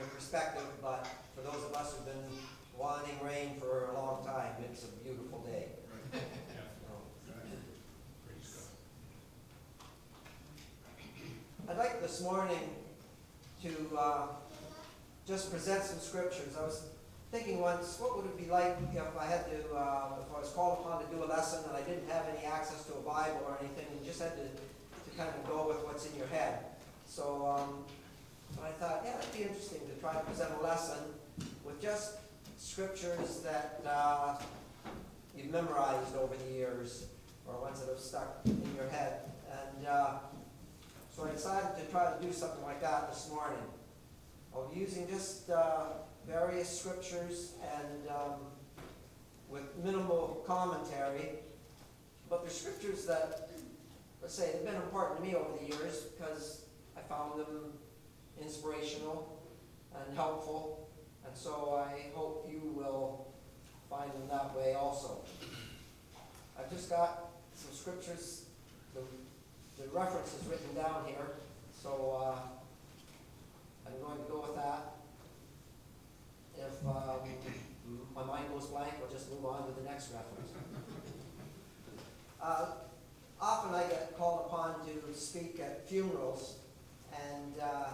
your perspective, but for those of us who've been wanting rain for a long time, it's a beautiful day. Yeah. So, Praise God. I'd like this morning to just present some scriptures. I was thinking once, what would it be like if I had to, if I was called upon to do a lesson and I didn't have any access to a Bible or anything, and you just had to kind of go with what's in your head. So I thought, yeah, it'd be interesting to try to present a lesson with just scriptures that you've memorized over the years, or ones that have stuck in your head. And so I decided to try to do something like that this morning. I'll be using just various scriptures and with minimal commentary, but they're scriptures that, let's say, have been important to me over the years because I found them inspirational and helpful, and so I hope you will find them that way also. I've just got some scriptures, the reference is written down here, so I'm going to go with that. If my mind goes blank, I'll just move on to the next reference. Often I get called upon to speak at funerals, and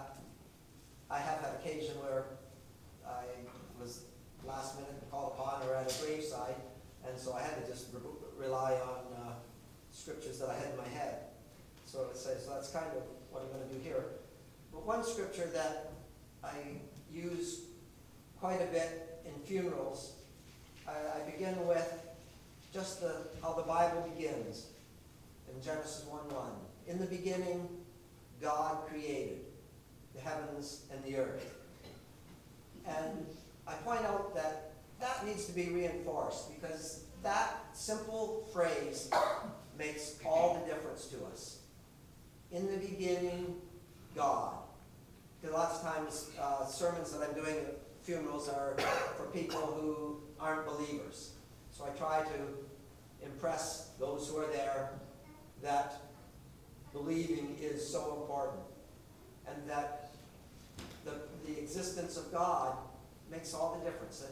I have had occasion where I was last minute called upon or at a graveside, and so I had to just rely on scriptures that I had in my head. So that's kind of what I'm going to do here. But one scripture that I use quite a bit in funerals, I begin with just how the Bible begins in Genesis 1:1. In the beginning, God created the heavens and the earth. And I point out that that needs to be reinforced because that simple phrase makes all the difference to us. In the beginning, God. Because lots of times sermons that I'm doing at funerals are for people who aren't believers. So I try to impress those who are there that believing is so important and that the existence of God makes all the difference.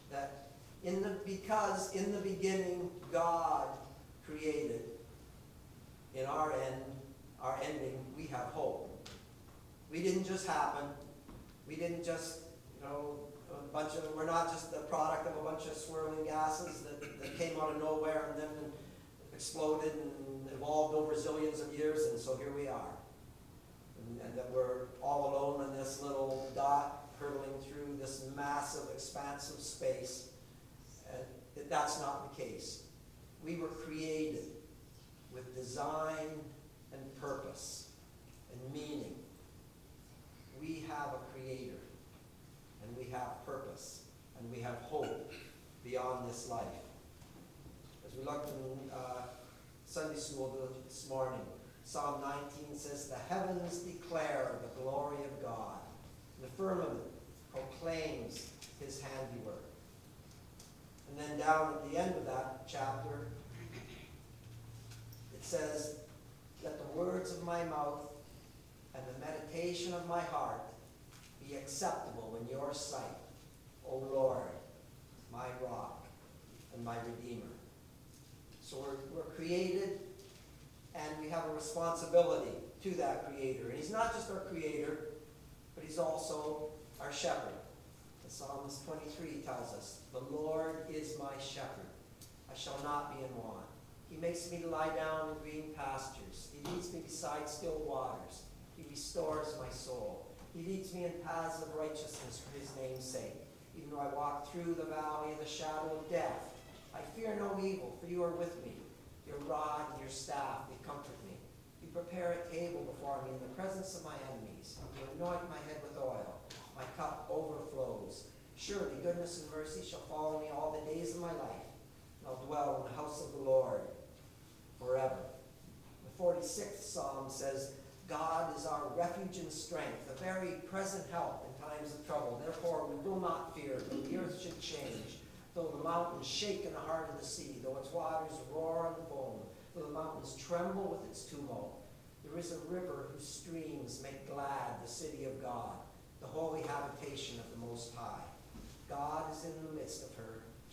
Because in the beginning God created, in our ending, we have hope. We didn't just happen. We didn't just, we're not just the product of a bunch of swirling gases that came out of nowhere and then exploded and evolved over zillions of years, and so here we are. And that we're all alone in this little dot hurtling through this massive expanse of space. And that's not the case. We were created with design and purpose and meaning. We have a creator, and we have purpose, and we have hope beyond this life. As we looked in Sunday school this morning, Psalm 19 says, "The heavens declare the glory of God. The firmament proclaims his handiwork." And then down at the end of that chapter, it says, "Let the words of my mouth and the meditation of my heart be acceptable in your sight, O Lord, my rock and my redeemer." So we're created, and we have a responsibility to that creator. And he's not just our creator, but he's also our shepherd. As Psalms 23 tells us, "The Lord is my shepherd. I shall not be in want. He makes me to lie down in green pastures. He leads me beside still waters. He restores my soul. He leads me in paths of righteousness for his name's sake. Even though I walk through the valley of the shadow of death, I fear no evil, for you are with me. Your rod and your staff, they comfort me. You prepare a table before me in the presence of my enemies. You anoint my head with oil. My cup overflows. Surely goodness and mercy shall follow me all the days of my life, and I'll dwell in the house of the Lord forever." The 46th Psalm says, "God is our refuge and strength, a very present help in times of trouble. Therefore we will not fear, though the earth should change, though the mountains shake in the heart of the sea, though its waters roar and foam, though the mountains tremble with its tumult. There is a river whose streams make glad the city of God, the holy habitation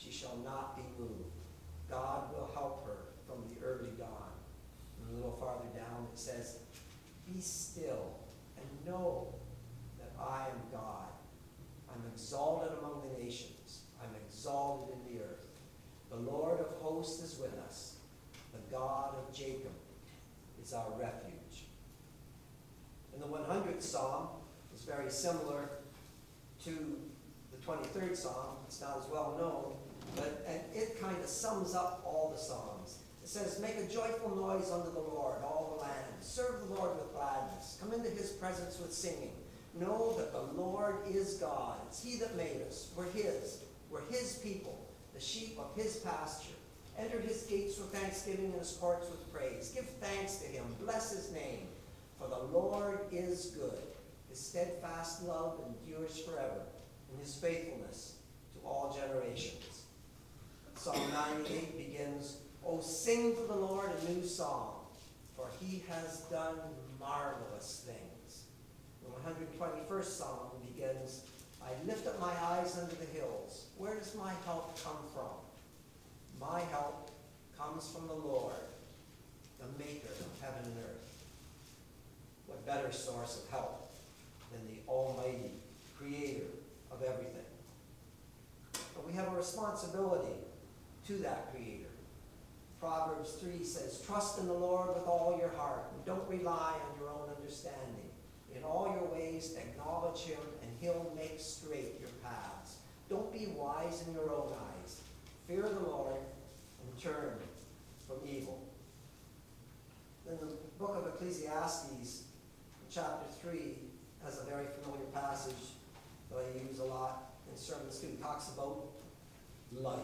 she shall not be moved. God will help her from the early dawn. And a little farther down it says, be still and know that I am God. I'm exalted among the nations. I'm exalted in the earth. The Lord of hosts is with us. The God of Jacob is our refuge. And the 100th Psalm is very similar to the 23rd Psalm. It's not as well known, but it kind of sums up all the Psalms. It says, make a joyful noise unto the Lord, all the land. Serve the Lord with gladness. Come into his presence with singing. Know that the Lord is God. It's he that made us. We're his. We're his people, the sheep of his pasture. Enter his gates with thanksgiving and his courts with praise. Give thanks to him. Bless his name. For the Lord is good. His steadfast love endures forever, and his faithfulness to all generations. Psalm 98 begins, O sing to the Lord a new song, for he has done marvelous things. The 121st Psalm begins, I lift up my eyes unto the hills. Where does my help come from? My help comes from the Lord, the maker of heaven and earth. What better source of help than the Almighty Creator of everything? But we have a responsibility to that Creator. Proverbs 3 says, trust in the Lord with all your heart, and don't rely on your own understanding. In all your ways acknowledge him, and he'll make straight your paths. Don't be wise in your own eyes. Fear the Lord and turn from evil. Then the book of Ecclesiastes, chapter 3, has a very familiar passage that I use a lot in sermons too. It talks about life.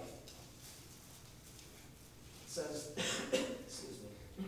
It says, excuse me,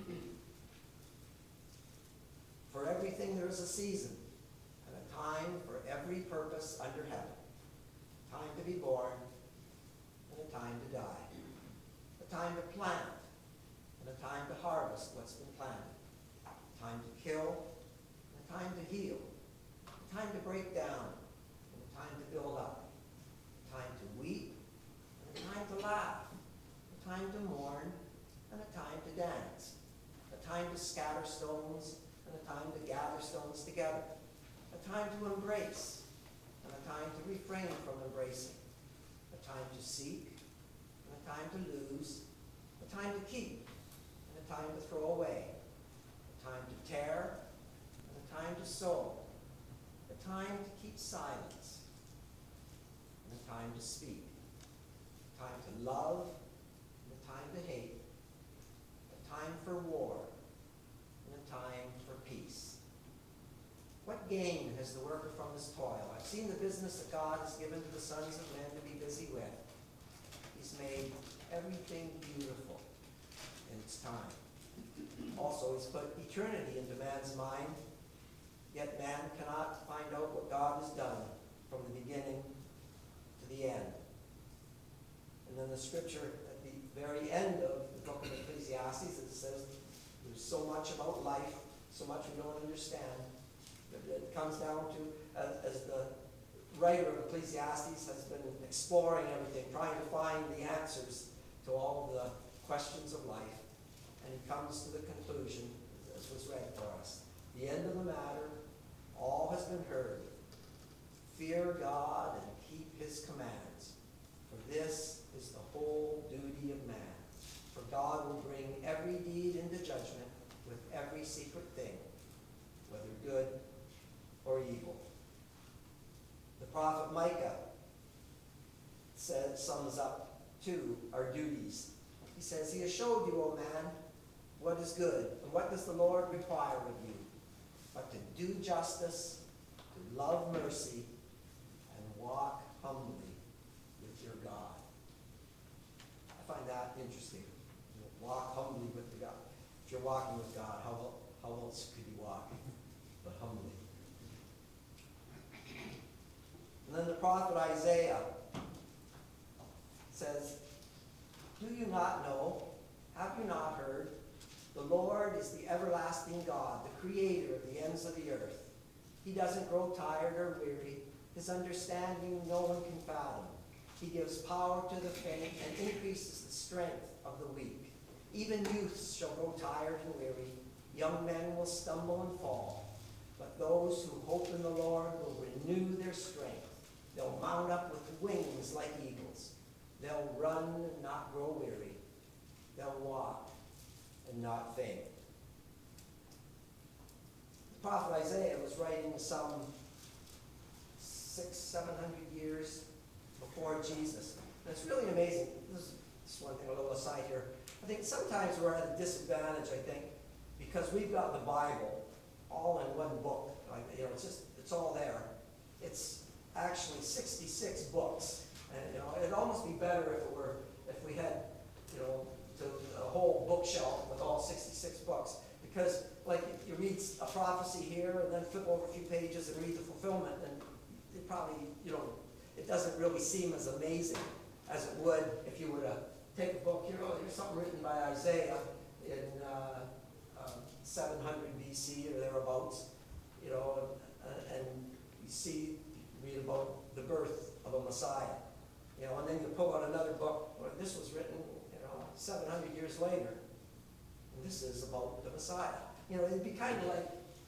for everything there is a season and a time for every purpose under heaven. A time to be born and a time to die. A time to plant and a time to harvest what's been planted. A time to kill and a time to heal. A time to break down and a time to build up. A time to weep and a time to laugh. A time to mourn and a time to dance. A time to scatter stones and a time to gather stones together. A time to embrace and a time to refrain from embracing. A time to seek and a time to lose. A time to keep and a time to throw away. A time to tear and a time to sow. A time to keep silence and a time to speak. A time to love and a time to hate. A time for war and a time for peace. What gain has the worker from his toil? I've seen the business that God has given to the sons of men to be busy with. He's made everything beautiful in its time. Also, he's put eternity into man's mind, yet man cannot find out what God has done from the beginning to the end. And then the scripture at the very end of the book of Ecclesiastes, it says there's so much about life, so much we don't understand. It comes down to, as the writer of Ecclesiastes has been exploring everything, trying to find the answers to all of the questions of life, and he comes to the conclusion, as was read for us, the end of the matter, all has been heard. Fear God and keep his commands, for this is the whole duty of man. For God will bring every deed into judgment with every secret thing, whether good or evil. The prophet Micah sums up too our duties. He says, he has showed you, O man, what is good, and what does the Lord require of you, but to do justice, to love mercy, and walk humbly with your God. I find that interesting. Walk humbly with the God. If you're walking with God, how else could you walk but humbly? And then the prophet Isaiah says, do you not know? Have you not heard? The Lord is the everlasting God, the creator of the ends of the earth. He doesn't grow tired or weary. His understanding no one can fathom. He gives power to the faint and increases the strength of the weak. Even youths shall grow tired and weary. Young men will stumble and fall. But those who hope in the Lord will renew their strength. They'll mount up with wings like eagles. They'll run and not grow weary. They'll walk and not faint. The prophet Isaiah was writing some 600-700 years before Jesus. And it's really amazing. This is one thing, a little aside here. I think sometimes we're at a disadvantage, because we've got the Bible all in one book. It's all there. It's actually 66 books. And, it'd almost be better if we had, a whole bookshelf with all 66 books. Because, you read a prophecy here and then flip over a few pages and read the fulfillment, and it probably, it doesn't really seem as amazing as it would if you were to take a book. Here's something written by Isaiah in 700 BC or thereabouts, and you read about the birth of a Messiah, and then you pull out another book. Well, this was written, 700 years later, and this is about the Messiah. It'd be kind of like,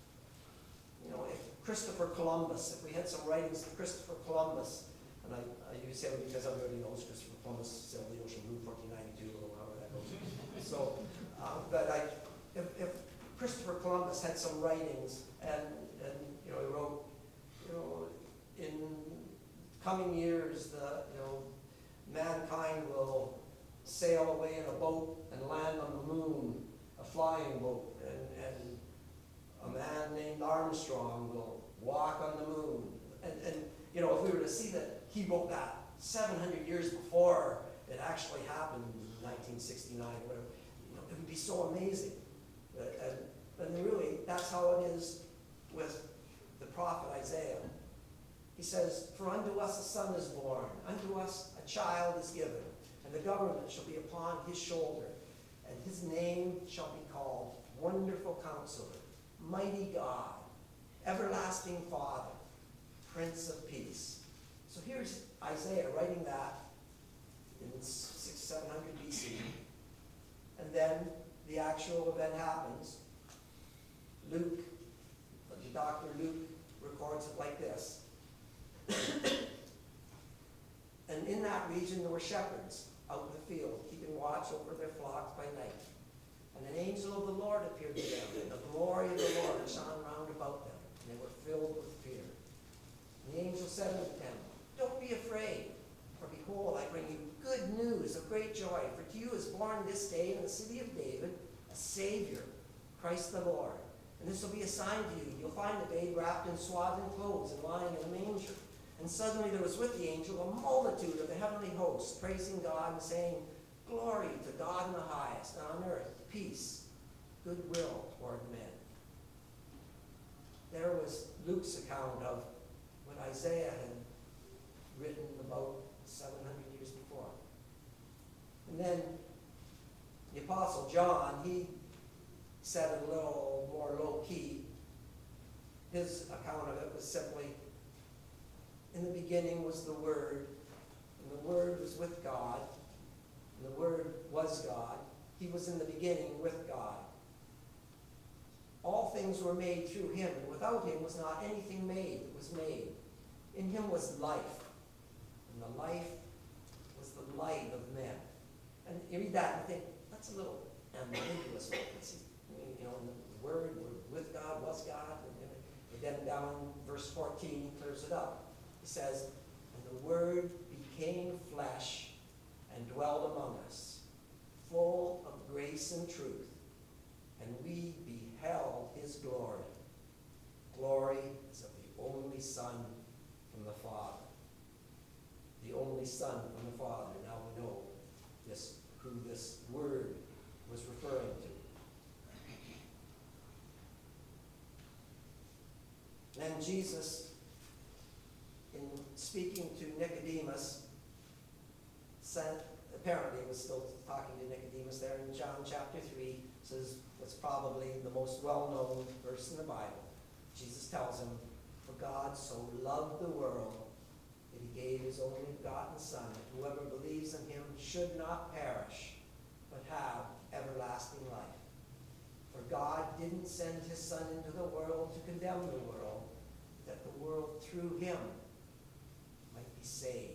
if Christopher Columbus, if we had some writings of Christopher Columbus, and I use him because everybody knows Christopher Columbus sailed the ocean blue 1492 or however that goes. So, if Christopher Columbus had some writings and he wrote, in coming years, mankind will sail away in a boat and land on the moon, a flying boat, and a man named Armstrong will walk on the moon. And if we were to see that he wrote that 700 years before it actually happened in 1969 or whatever, it would be so amazing. And really, that's how it is with the prophet Isaiah. He says, "For unto us a son is born, unto us a child is given, and the government shall be upon his shoulder, and his name shall be called Wonderful Counselor, Mighty God, Everlasting Father, Prince of Peace." So here's Isaiah writing that in 600-700 BC. And then the actual event happens. Dr. Luke records it like this. And in that region there were shepherds out in the field, keeping watch over their flocks by night. And an angel of the Lord appeared to them, and the glory of the Lord shone round about them, and they were filled with fear. And the angel said unto them, "Don't be afraid, for behold, I bring you good news of great joy. For to you is born this day in the city of David a Savior, Christ the Lord. And this will be a sign to you. You'll find the babe wrapped in swaddling clothes and lying in a manger." And suddenly there was with the angel a multitude of the heavenly hosts, praising God and saying, "Glory to God in the highest, and on earth peace, goodwill toward men." There was Luke's account of what Isaiah had written about 700 years before. And then the Apostle John, he said it a little more low-key. His account of it was simply, "In the beginning was the Word, and the Word was with God, and the Word was God. He was in the beginning with God. All things were made through him, and without him was not anything made that was made. In him was life, and the life was the light of men." And you read that and think, that's a little ambiguous. The Word with God, was God. And then down verse 14, he clears it up. He says, "And the Word became flesh and dwelled among us, full of grace and truth, and we beheld his glory. Glory as of the only Son from the Father." The only Son from the Father. Now we know who this Word was referring to. Then Jesus, in speaking to Nicodemus, apparently was still talking to Nicodemus there in John chapter 3, says what's probably the most well-known verse in the Bible. Jesus tells him, "For God so loved the world that he gave his only begotten Son, that whoever believes in him should not perish, but have everlasting life. For God didn't send his Son into the world to condemn the world, that the world through him might be saved.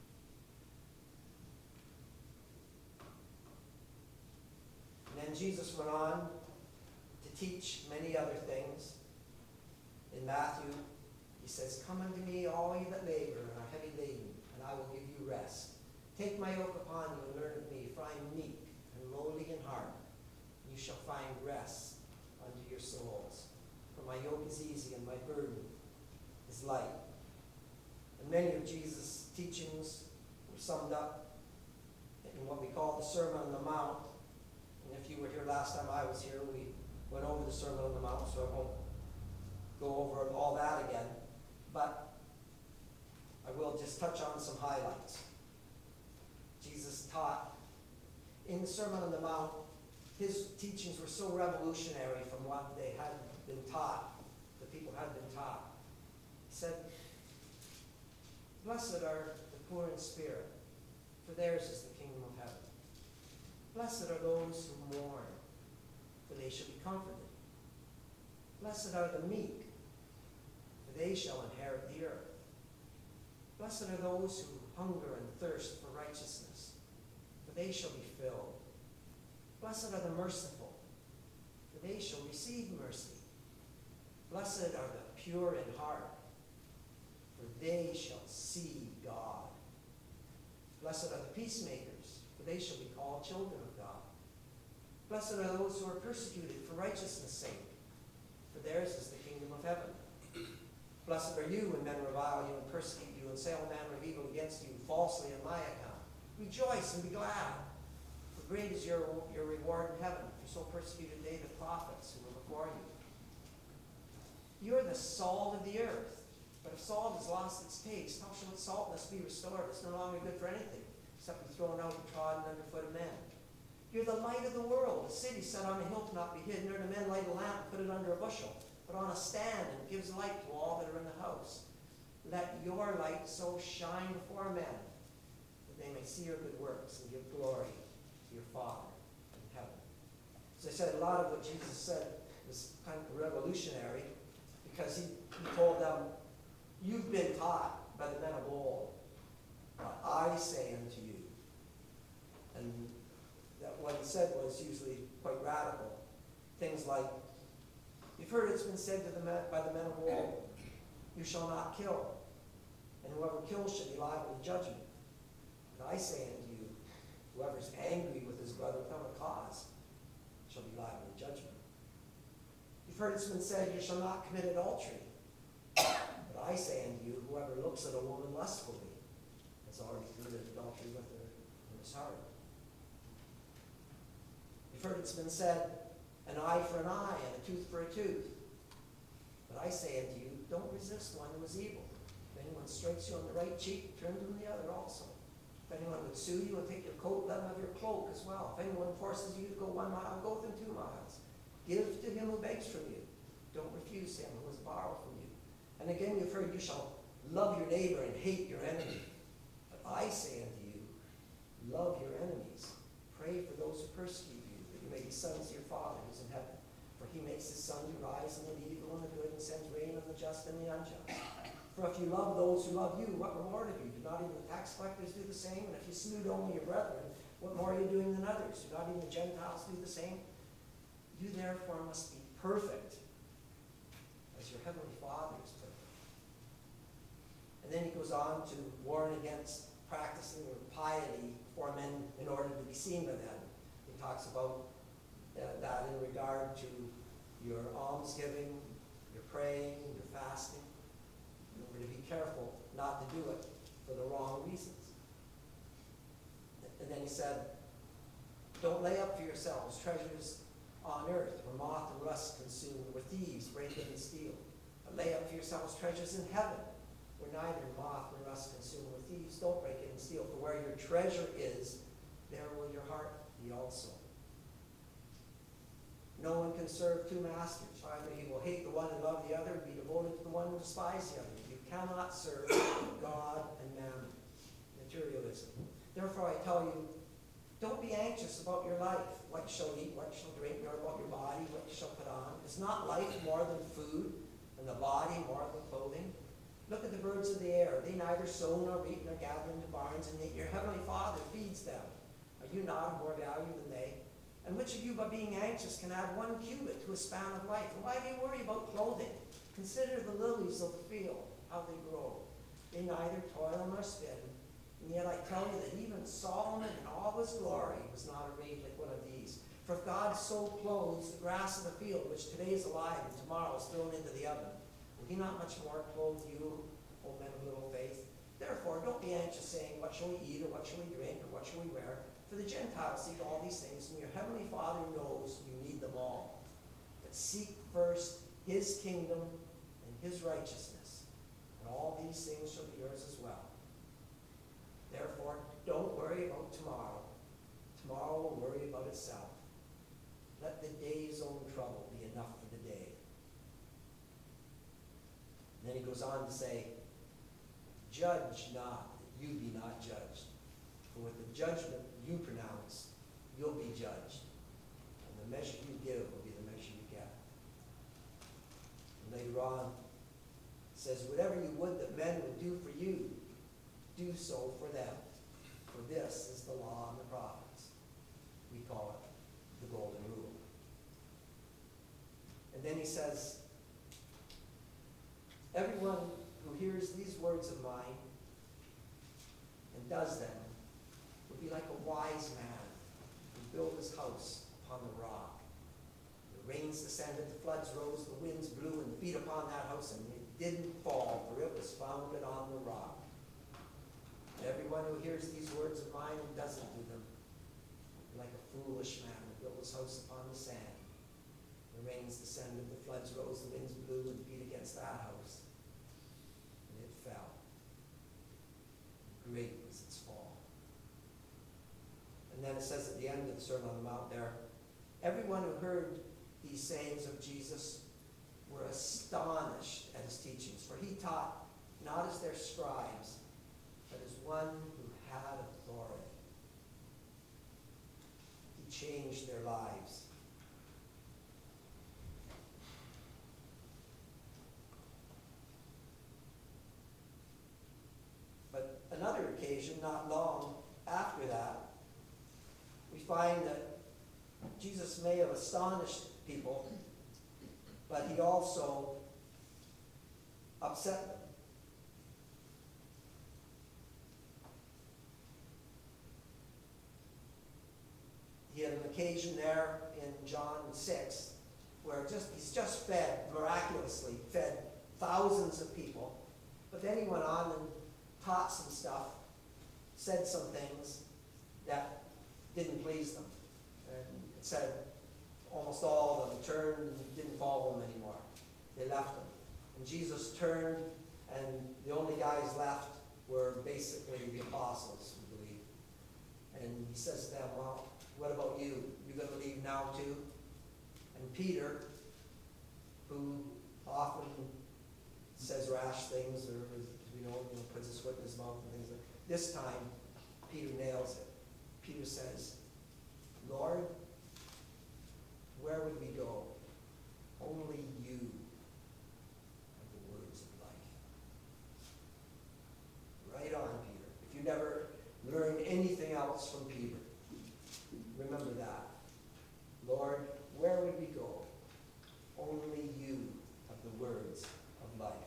And then Jesus went on to teach many other things. In Matthew, he says, "Come unto me, all ye that labor and are heavy laden, and I will give you rest. Take my yoke upon you and learn of me, for I am meek and lowly in heart, and you shall find rest unto your souls. For my yoke is easy and my burden is light." And many of Jesus' teachings were summed up in what we call the Sermon on the Mount. And if you were here last time I was here, we went over the Sermon on the Mount, so I won't go over all that again. But I will just touch on some highlights. Jesus taught in the Sermon on the Mount. His teachings were so revolutionary from what they had been taught, the people had been taught. He said, "Blessed are the poor in spirit, for theirs is the kingdom of heaven. Blessed are those who mourn, for they shall be comforted. Blessed are the meek, for they shall inherit the earth. Blessed are those who hunger and thirst for righteousness, for they shall be filled. Blessed are the merciful, for they shall receive mercy. Blessed are the pure in heart, for they shall see God. Blessed are the peacemakers, for they shall be called children of God. Blessed are those who are persecuted for righteousness' sake, for theirs is the kingdom of heaven. Blessed are you when men revile you and persecute you and say all manner of evil against you falsely on my account. Rejoice and be glad, for great is your reward in heaven, for so persecuted they the prophets who were before you. You are the salt of the earth, but if salt has lost its taste, how shall its saltness be restored? It's no longer good for anything, except to be thrown out and trodden underfoot of men. You're the light of the world. A city set on a hill cannot be hidden, nor do men light a lamp and put it under a bushel, but on a stand, and it gives light to all that are in the house. Let your light so shine before men, that they may see your good works and give glory to your Father in heaven." As I said, a lot of what Jesus said was kind of revolutionary, because he told them, "You've been taught by the men of old, but I say unto you." And that what he said was usually quite radical. Things like, "You've heard it's been said to by the men of old, you shall not kill, and whoever kills shall be liable to judgment. But I say unto you, whoever is angry with his brother without a cause shall be liable to judgment. You've heard it's been said, you shall not commit adultery. But I say unto you, whoever looks at a woman lustfully has already committed adultery with her in his heart. You've heard it's been said, an eye for an eye and a tooth for a tooth. But I say unto you, don't resist one who is evil. If anyone strikes you on the right cheek, turn to him the other also. If anyone would sue you and take your coat, let him have your cloak as well. If anyone forces you to go 1 mile, go with him 2 miles. Give to him who begs from you. Don't refuse him who has borrowed from you. And again you've heard, you shall love your neighbor and hate your enemy. But I say unto you, love your enemies. Pray for those who persecute you, that you may be sons of your Father who is in heaven. For he makes his sun to rise on the evil and the good, and sends rain on the just and the unjust. For if you love those who love you, what reward have you? Do not even the tax collectors do the same? And if you salute only your brethren, what more are you doing than others? Do not even the Gentiles do the same? You therefore must be perfect, as your heavenly Father is perfect. And then he goes on to warn against practicing piety for men in order to be seen by them. He talks about that in regard to your almsgiving, your praying, your fasting. We're to be careful not to do it for the wrong reasons. And then he said, don't lay up for yourselves treasures on earth, where moth and rust consume, where thieves break in and steal. But lay up for yourselves treasures in heaven, where neither moth nor rust consume, where thieves don't break in and steal. For where your treasure is, there will your heart be also. No one can serve 2 masters. Either he will hate the one and love the other, and be devoted to the one and despise the other. You cannot serve God and mammon. Therefore I tell you, don't be anxious about your life, what you shall eat, what you shall drink, nor about your body, what you shall put on. Is not life more than food, and the body more than clothing? Look at the birds of the air. They neither sow nor reap nor gather into barns, and yet your heavenly Father feeds them. Are you not of more value than they? And which of you, by being anxious, can add 1 cubit to a span of life? And why do you worry about clothing? Consider the lilies of the field, how they grow. They neither toil nor spin. And yet I tell you that even Solomon in all his glory was not arrayed like one of these. For if God so clothes the grass of the field, which today is alive and tomorrow is thrown into the oven, will he not much more clothe you, O men of little faith? Therefore, don't be anxious, saying, what shall we eat, or what shall we drink, or what shall we wear? For the Gentiles seek all these things, and your heavenly Father knows you need them all. But seek first his kingdom and his righteousness, and all these things shall be yours as well. Therefore, don't worry about tomorrow. Tomorrow will worry about itself. Let the day's own trouble be enough for the day. And then he goes on to say, judge not, that you be not judged. For with the judgment you pronounce, you'll be judged. And the measure you give will be the measure you get. And later on, it says, whatever you would that men would do for you, do so for them. For this is the law and the prophets. We call it the golden rule. And then he says, everyone who hears these words of mine and does them will be like a wise man who built his house upon the rock. The rains descended, the floods rose, the winds blew and beat upon that house, and it didn't fall, for it was founded on the rock. Everyone who hears these words of mine and doesn't do them, like a foolish man who built his house upon the sand. The rains descended, the floods rose, the winds blew and beat against that house, and it fell. Great was its fall. And then it says at the end of the Sermon on the Mount there, everyone who heard these sayings of Jesus were astonished at his teachings, for he taught not as their scribes, but as one who had authority. He changed their lives. But another occasion, not long after that, we find that Jesus may have astonished people, but he also upset them. He had an occasion there in John 6 where he's just miraculously fed thousands of people. But then he went on and taught some stuff, said some things that didn't please them. And it said almost all of them turned and didn't follow him anymore. They left him. And Jesus turned, and the only guys left were basically the apostles, we believe. And he says to them, well, what about you? You going to leave now too? And Peter, who often says rash things, or puts his foot in his mouth and things like that, this time Peter nails it. Peter says, Lord, where would we go? Only you have the words of life. Right on, Peter. If you never learn anything else from Peter, remember that. Lord, where would we go? Only you have the words of life.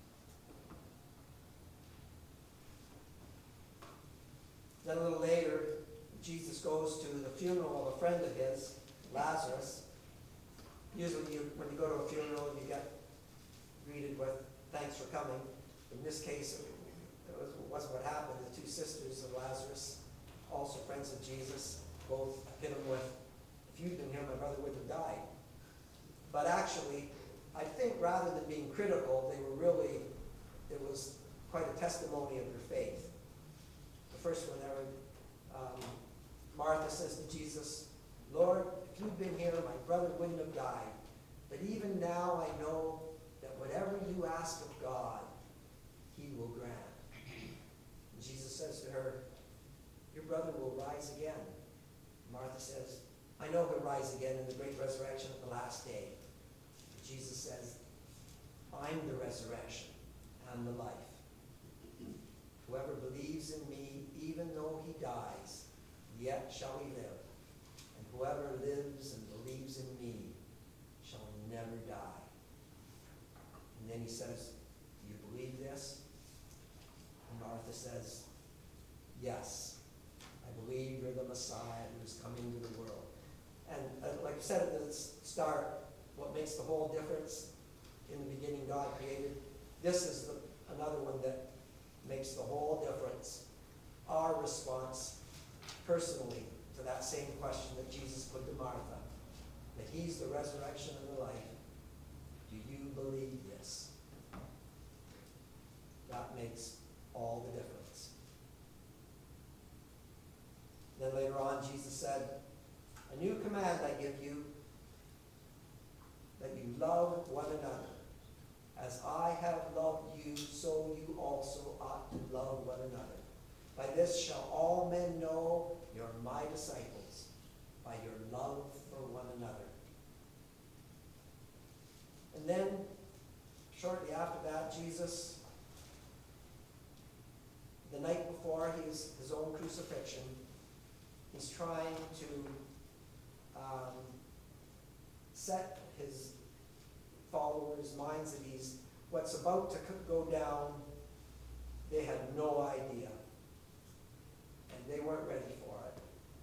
Then a little later, Jesus goes to the funeral of a friend of his, Lazarus. Usually when you go to a funeral, you get greeted with, thanks for coming. In this case, it wasn't what happened. The two sisters of Lazarus, also friends of Jesus, both hit him with, if you'd been here, my brother wouldn't have died. But actually, I think rather than being critical, it was quite a testimony of their faith. The first one there, Martha says to Jesus, Lord, if you'd been here, my brother wouldn't have died. But even now I know that whatever you ask of God, he will grant. And Jesus says to her, your brother will rise again. Martha says, I know he'll rise again in the great resurrection at the last day. Jesus says, I'm the resurrection and the life. Whoever believes in me, even though he dies, yet shall he live. And whoever lives and believes in me shall never die. And then he says, do you believe this? And Martha says, yes, I believe you're the Messiah who is coming to the world. And like I said at the start, what makes the whole difference, in the beginning God created, this is another one that makes the whole difference. Our response personally to that same question that Jesus put to Martha, that he's the resurrection and the life. Do you believe this? That makes all the difference. Then later on, Jesus said, a new command I give you, that you love one another. As I have loved you, so you also ought to love one another. By this shall all men know you're my disciples, by your love for one another. And then, shortly after that, Jesus, the night before his own crucifixion, he's trying to set his followers' minds that what's about to go down, they had no idea. And they weren't ready for it.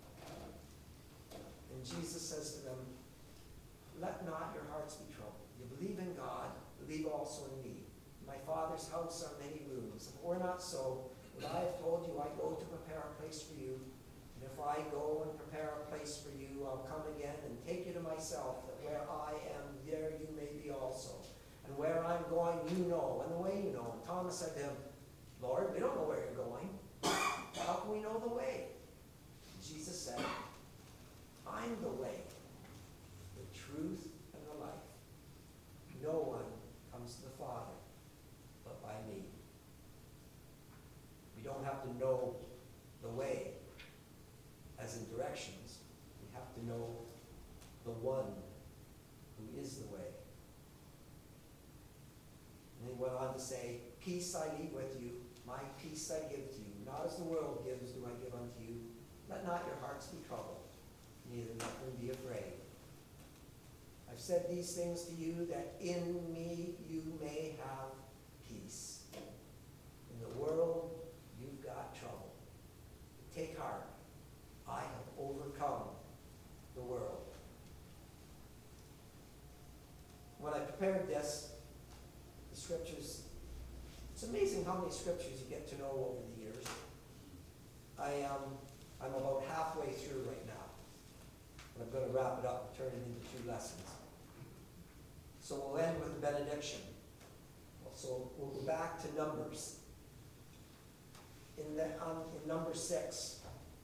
And Jesus says to them, let not your hearts be troubled. You believe in God, believe also in me. In my Father's house are many rooms. If it were not so, would I have told you I go to prepare a place for you? And if I go and prepare a place for you, I'll come again and take you to myself, that where I am, there you may be also. And where I'm going, you know, and the way you know. And Thomas said to him, Lord, we don't know where you're going. How can we know the way? And Jesus said, I'm the way, the truth, and the life. No one comes to the Father but by me. We don't have to know the way as in directions. We have to know the one who is the way. And he went on to say, peace I leave with you, my peace I give to you. Not as the world gives do I give unto you. Let not your hearts be troubled, neither let them be afraid. I've said these things to you that in me you may have peace. In the world you've got trouble. Take heart. I have overcome the world. When I prepared this, the scriptures, it's amazing how many scriptures you get to know over the years. I'm about halfway through right now. And I'm going to wrap it up and turn it into 2 lessons. So we'll end with the benediction. So we'll go back to Numbers. In number 6,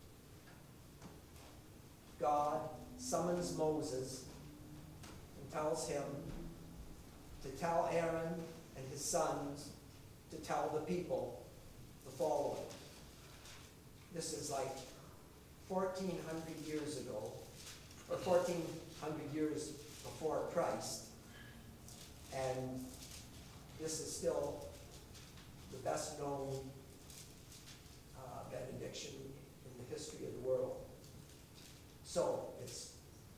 God summons Moses and tells him to tell Aaron and his sons to tell the people the following. This is like 1,400 years ago, or 1,400 years before Christ, and this is still the best known benediction in the history of the world. So, it's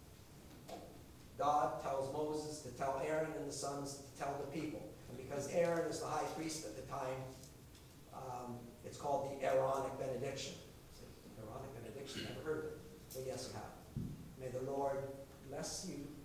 God tells Moses to tell Aaron and the sons to tell the people. And because Aaron is the high priest at the time, it's called the Aaronic benediction. Aaronic benediction, never heard of it. But yes, you have. May the Lord bless you